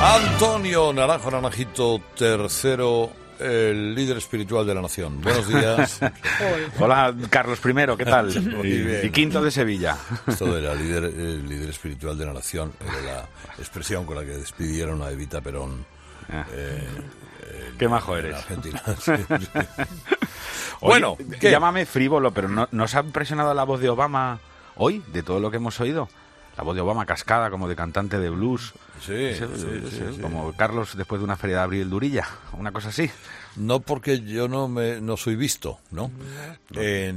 Antonio Naranjito III, el líder espiritual de la nación. Buenos días. Hola, Carlos I, ¿qué tal? Y quinto de Sevilla. Esto de el líder espiritual de la nación era la expresión con la que despidieron a Evita Perón. Qué majo eres. Argentina. Bueno, ¿qué? Llámame frívolo, pero ¿nos ha impresionado la voz de Obama hoy, de todo lo que hemos oído? La voz de Obama cascada, como de cantante de blues. Sí. Como Carlos después de una feria de abril Durilla, una cosa así. No, porque yo no soy visto, ¿no? Es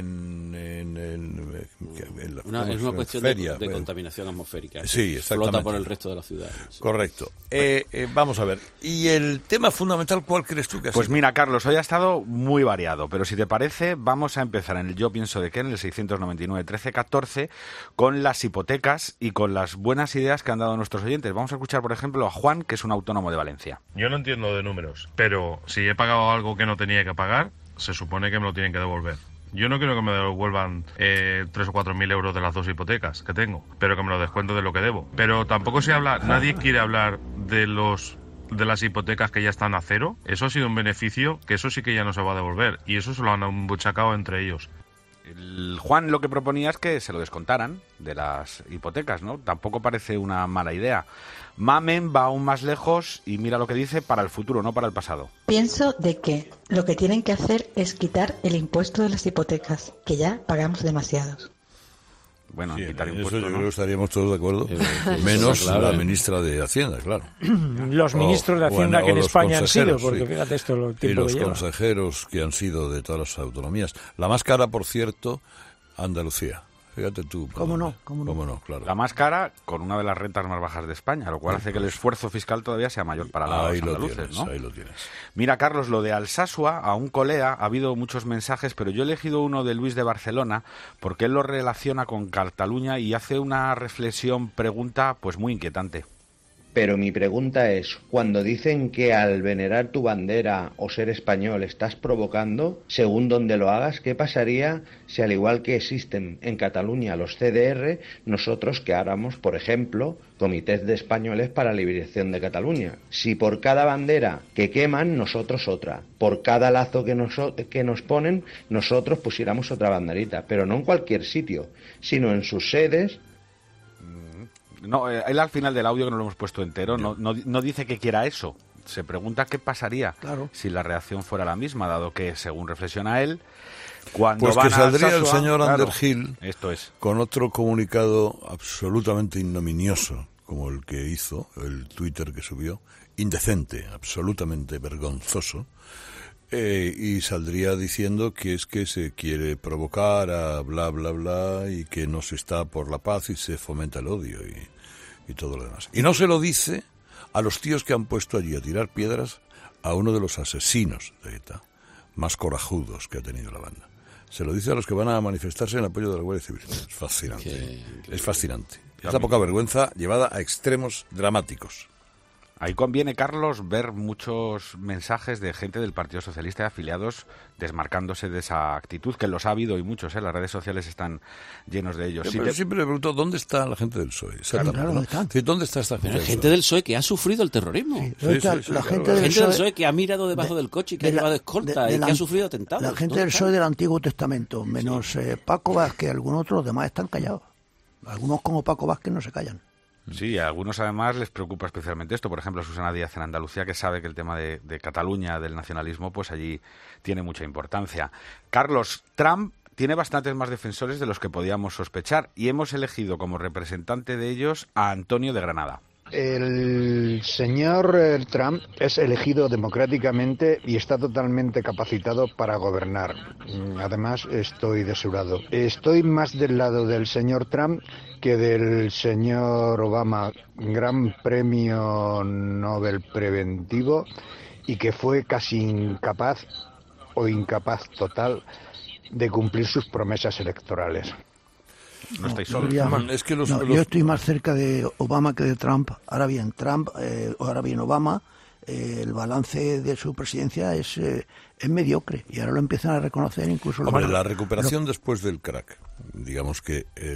una cuestión feria, de contaminación atmosférica. Sí, exactamente. Flota por el resto de la ciudad. Sí. Correcto. Vamos a ver. ¿Y el tema fundamental cuál crees tú que ha sido? Pues mira, Carlos, hoy ha estado muy variado, pero si te parece, vamos a empezar en el Yo Pienso de qué, en el 699-1314, con las hipotecas y con las buenas ideas que han dado nuestros oyentes. Vamos a escuchar, por ejemplo, a Juan, que es un autónomo de Valencia. Yo no entiendo de números, pero si he pagado algo que no tenía que pagar, se supone que me lo tienen que devolver. Yo no quiero que me devuelvan 3 o 4 mil euros de las 2 hipotecas que tengo, pero que me lo descuento de lo que debo. Pero tampoco se habla, nadie quiere hablar de las hipotecas que ya están a cero. Eso ha sido un beneficio que eso sí que ya no se va a devolver, y eso se lo han embuchacado entre ellos. El Juan lo que proponía es que se lo descontaran de las hipotecas, ¿no? Tampoco parece una mala idea. Mamen va aún más lejos y mira lo que dice: para el futuro, no para el pasado. Pienso de que lo que tienen que hacer es quitar el impuesto de las hipotecas, que ya pagamos demasiados. Bueno, Sí, quitar eso impuestos, yo ¿no? creo que estaríamos todos de acuerdo, menos claro. la ministra de Hacienda, claro. Los ministros de Hacienda que en los España han sido, consejeros, porque sí. fíjate esto lo Y tiempo los que lleva. consejeros que han sido de todas las autonomías. La más cara, por cierto, Andalucía. Fíjate tú. ¿Cómo no? Claro. La más cara, con una de las rentas más bajas de España, lo cual hace que el esfuerzo fiscal todavía sea mayor para los andaluces, ¿no? Ahí lo tienes. Mira, Carlos, lo de Alsasua, a un colea, ha habido muchos mensajes, pero yo he elegido uno de Luis de Barcelona, porque él lo relaciona con Cataluña y hace una pregunta, pues muy inquietante. Pero mi pregunta es, cuando dicen que al venerar tu bandera o ser español estás provocando, según donde lo hagas, ¿qué pasaría si al igual que existen en Cataluña los CDR, nosotros creáramos, por ejemplo, comités de españoles para la liberación de Cataluña? Si por cada bandera que queman, nosotros otra, por cada lazo que nos ponen, nosotros pusiéramos otra banderita, pero no en cualquier sitio, sino en sus sedes. No, él al final del audio, que no lo hemos puesto entero, no dice que quiera eso. Se pregunta qué pasaría si la reacción fuera la misma, dado que, según reflexiona él, cuando pues van que saldría a Alsasua, el señor claro, Underhill esto es. con otro comunicado absolutamente ignominioso, como el que hizo, el Twitter que subió, indecente, absolutamente vergonzoso, y saldría diciendo que es que se quiere provocar a bla, bla, bla, y que no se está por la paz y se fomenta el odio y todo lo demás. Y no se lo dice a los tíos que han puesto allí a tirar piedras a uno de los asesinos de ETA más corajudos que ha tenido la banda. Se lo dice a los que van a manifestarse en apoyo de la Guardia Civil. Es fascinante. Es fascinante. Es la poca vergüenza llevada a extremos dramáticos. Ahí conviene, Carlos, ver muchos mensajes de gente del Partido Socialista y afiliados desmarcándose de esa actitud, que los ha habido y muchos, las redes sociales están llenos de ellos. Pero siempre me pregunto, ¿dónde está la gente del PSOE? Claro, ¿dónde están? Sí, ¿dónde está esta gente? Pero hay gente del PSOE que ha sufrido el terrorismo. La gente del PSOE que ha mirado debajo del coche y que ha llevado escolta y que ha sufrido atentados. La gente del PSOE del Antiguo Testamento, menos Paco Vázquez, algunos otros, los demás están callados. Algunos como Paco Vázquez no se callan. Sí, a algunos además les preocupa especialmente esto. Por ejemplo, Susana Díaz en Andalucía, que sabe que el tema de Cataluña, del nacionalismo, pues allí tiene mucha importancia. Carlos, Trump tiene bastantes más defensores de los que podíamos sospechar y hemos elegido como representante de ellos a Antonio de Granada. El señor Trump es elegido democráticamente y está totalmente capacitado para gobernar. Además, estoy desurado. Estoy más del lado del señor Trump que del señor Obama, gran premio Nobel preventivo, y que fue casi incapaz o incapaz total de cumplir sus promesas electorales. No estáis solos. Yo estoy más cerca de Obama que de Trump. Ahora bien, Obama, el balance de su presidencia es mediocre y ahora lo empiezan a reconocer incluso la recuperación después del crack, digamos que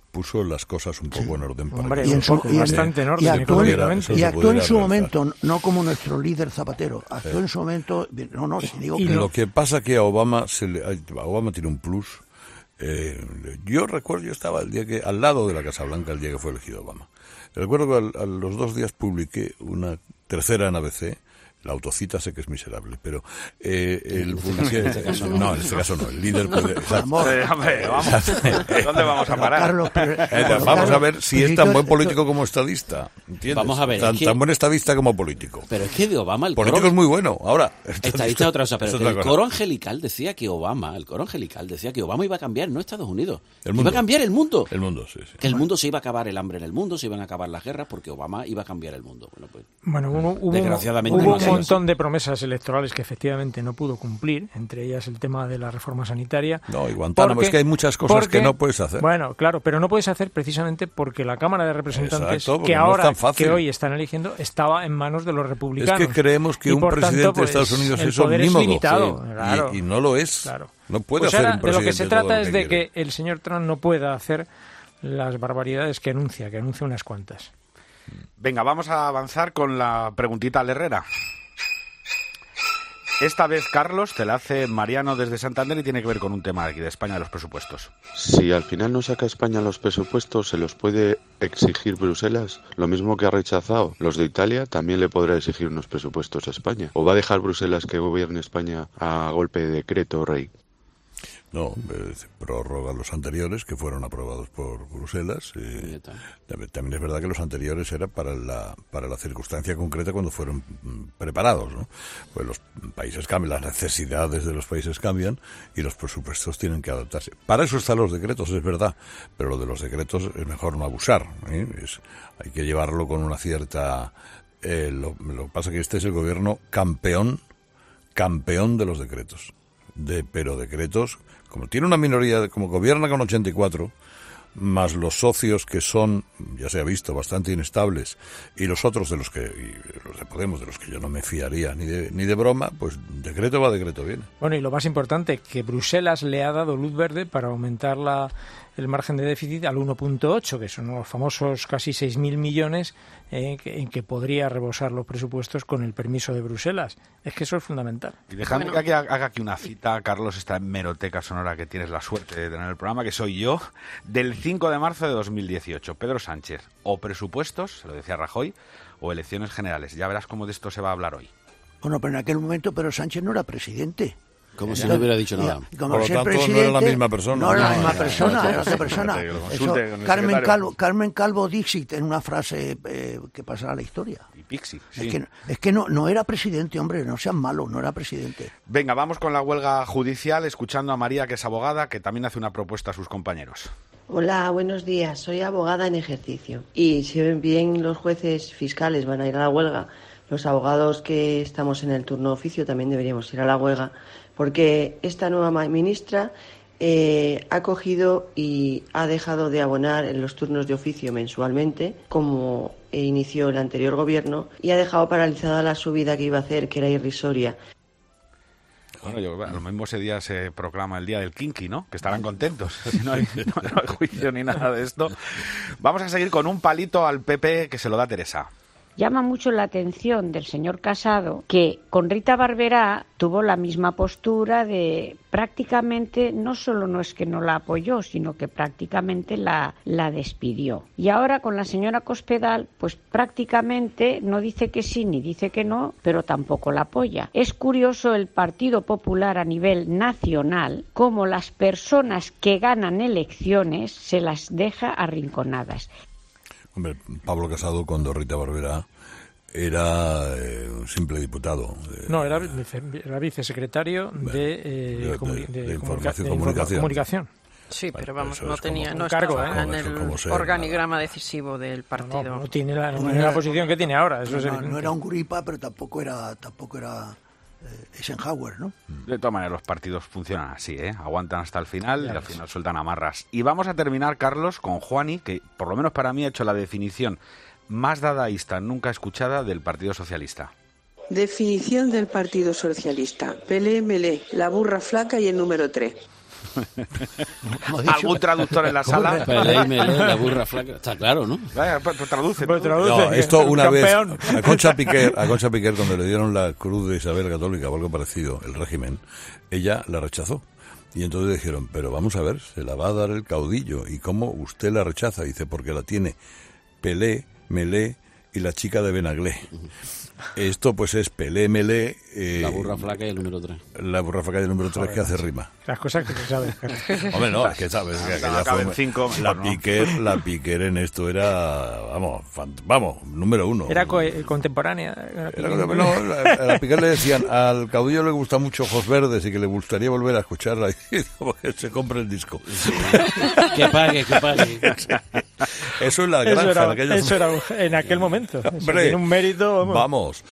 puso las cosas un poco en orden para Hombre, que bastante en orden. Y actuó en su momento, no como nuestro líder Zapatero. Actuó en su momento. No, si digo que lo que pasa que a Obama Obama tiene un plus. Yo recuerdo, yo estaba al lado de la Casa Blanca el día que fue elegido Obama. Recuerdo que a los 2 días publiqué una tercera en ABC. La autocita sé que es miserable, pero publiqué... En este caso no, el líder puede... Hombre, vamos. ¿Dónde vamos a parar? Carlos, vamos a ver si es tan buen político como estadista, ¿entiendes? Vamos a ver, tan buen estadista como político. Pero es que de Obama el político es muy bueno. Ahora, estadista es otra cosa, pero el coro angelical decía que Obama iba a cambiar, no Estados Unidos. Iba a cambiar el mundo. El mundo, sí. Que el mundo se iba a acabar el hambre en el mundo, se iban a acabar las guerras, porque Obama iba a cambiar el mundo. Bueno, hubo desgraciadamente un montón de promesas electorales que efectivamente no pudo cumplir, entre ellas el tema de la reforma sanitaria. No, y Guantánamo, es que hay muchas cosas que no puedes hacer. Bueno, claro, pero no puedes hacer precisamente porque la Cámara de Representantes, que hoy están eligiendo, estaba en manos de los republicanos. Es que creemos que un presidente de Estados Unidos es omnímodo. Limitado, claro. Y no lo es. Claro. No puede pues hacer ahora, un presidente de lo que se trata es de quiere. que el señor Trump no pueda hacer las barbaridades que anuncia unas cuantas. Venga, vamos a avanzar con la preguntita al Herrera. Esta vez, Carlos, te la hace Mariano desde Santander y tiene que ver con un tema aquí de España, de los presupuestos. Si al final no saca España los presupuestos, ¿se los puede exigir Bruselas? Lo mismo que ha rechazado los de Italia, también le podrá exigir unos presupuestos a España. ¿O va a dejar Bruselas que gobierne España a golpe de decreto, rey? No, prorroga los anteriores que fueron aprobados por Bruselas. También es verdad que los anteriores eran para la circunstancia concreta cuando fueron preparados, ¿no? Pues los países cambian, las necesidades de los países cambian y los presupuestos tienen que adaptarse. Para eso están los decretos, es verdad, pero lo de los decretos es mejor no abusar, ¿eh? Hay que llevarlo con una cierta... lo que pasa es que este es el gobierno campeón de los decretos. Pero decretos, como tiene una minoría, como gobierna con 84, más los socios que son, ya se ha visto, bastante inestables, y los otros los de Podemos, de los que yo no me fiaría ni de broma, pues decreto va, decreto viene. Bueno, y lo más importante, que Bruselas le ha dado luz verde para aumentar el margen de déficit al 1.8, que son los famosos casi 6.000 millones en que podría rebosar los presupuestos con el permiso de Bruselas. Es que eso es fundamental. Y dejadme que haga aquí una cita, Carlos, esta hemeroteca sonora que tienes la suerte de tener en el programa, que soy yo, del 5 de marzo de 2018. Pedro Sánchez, o presupuestos, se lo decía Rajoy, o elecciones generales. Ya verás cómo de esto se va a hablar hoy. Bueno, pero en aquel momento Pedro Sánchez no era presidente. Como si no hubiera dicho nada. Por lo tanto, no era la misma persona. No era la misma persona, era otra persona. Carmen Calvo Dixit, en una frase que pasará a la historia. Y Pixi, sí. Es que no era presidente, hombre, no sean malos, no era presidente. Venga, vamos con la huelga judicial, escuchando a María, que es abogada, que también hace una propuesta a sus compañeros. Hola, buenos días. Soy abogada en ejercicio. Y si bien los jueces fiscales van a ir a la huelga, los abogados que estamos en el turno de oficio también deberíamos ir a la huelga, porque esta nueva ministra ha cogido y ha dejado de abonar en los turnos de oficio mensualmente, como inició el anterior gobierno, y ha dejado paralizada la subida que iba a hacer, que era irrisoria. Bueno, lo mismo ese día se proclama el día del Kinky, ¿no? Que estarán contentos. No hay juicio ni nada de esto. Vamos a seguir con un palito al PP que se lo da Teresa. Llama mucho la atención del señor Casado que con Rita Barberá tuvo la misma postura de prácticamente, no solo no es que no la apoyó, sino que prácticamente la despidió. Y ahora con la señora Cospedal, pues prácticamente no dice que sí ni dice que no, pero tampoco la apoya. Es curioso el Partido Popular a nivel nacional, cómo las personas que ganan elecciones se las deja arrinconadas. Hombre, Pablo Casado, cuando Rita Barberá era un simple diputado. No, era vicesecretario de comunicación. Sí, pero vamos, no tenía, no cargo, estaba en el organigrama decisivo del partido. No tiene la posición que tiene ahora. Eso no era un Guripa, pero tampoco era Eisenhower, ¿no? De todas maneras, los partidos funcionan así, ¿eh? Aguantan hasta el final y al final sueltan amarras. Y vamos a terminar, Carlos, con Juani, que por lo menos para mí ha hecho la definición más dadaísta nunca escuchada del Partido Socialista. Definición del Partido Socialista. Pelé, melé, la burra flaca y el número 3. ¿Algún traductor en la sala? Pelé y Melé, la burra flaca. Está claro, ¿no? Vaya, pues traduce. No, esto una vez a Concha Piquer cuando le dieron la Cruz de Isabel Católica o algo parecido, el régimen, ella la rechazó. Y entonces dijeron, pero vamos a ver, se la va a dar el caudillo. ¿Y cómo usted la rechaza? Dice, porque la tiene Pelé, Melé y la chica de Benaglé. Esto pues es Pelé, Melé... la burra flaca y el número 3. La burra flaca y el número 3 que hace rima. Las cosas que se saben. Hombre, no, es que sabes que aquella fue... La Piquer en esto era, vamos, número 1. Era contemporánea. La Piquer le decían, al caudillo le gusta mucho Ojos Verdes y que le gustaría volver a escucharla, y que se compre el disco. Sí. Que pague. Eso es la granja. Eso era en aquel momento. Eso tiene un mérito. Vamos.